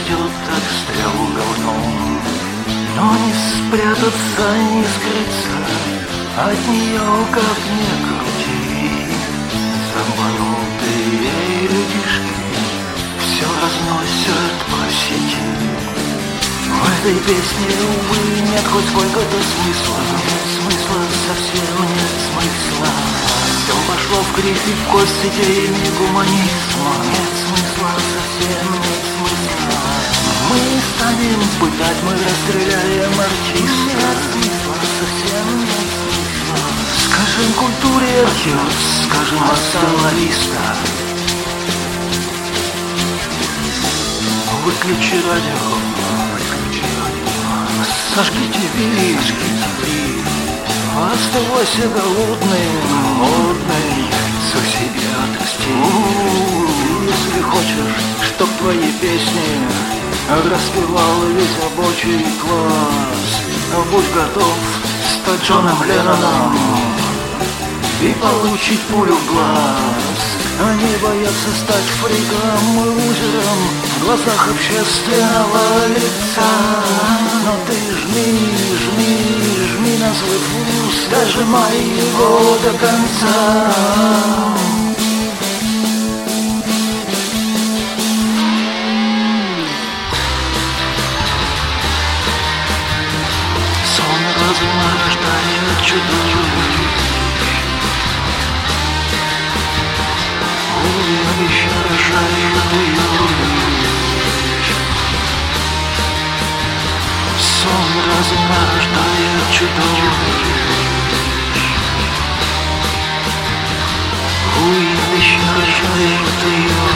пройдет от стрел говном. Но не спрятаться, не скрыться от нее, как ни крути. Заманутые людишки все разносят по сети. В этой песне, увы, нет хоть сколько-то смысла. Смысла совсем нет смысла. Все пошло в кривь и в кость с идеями гуманизма. Нет смысла, совсем нет смысла. Мы станем пытать, мы расстреляем артиста. Нет смысла, совсем нет смысла. Скажем культуре архив, скажем остановиста. Выключи радио, сожгите ТВ, оставайся голодным, модный, суси гадости. Если хочешь, чтоб твои песни распевал весь рабочий класс, будь готов стать Джоном Ленноном и получить пулю в глаз. Они боятся стать фриком и лузером в глазах общественного лица. Но ты жми, жми, жми на свой вкус, дожимай его до конца. Сон разума рождает чудовищ. Еще рожает ее. Сон разума рождает чудовищ. Еще рожает ее.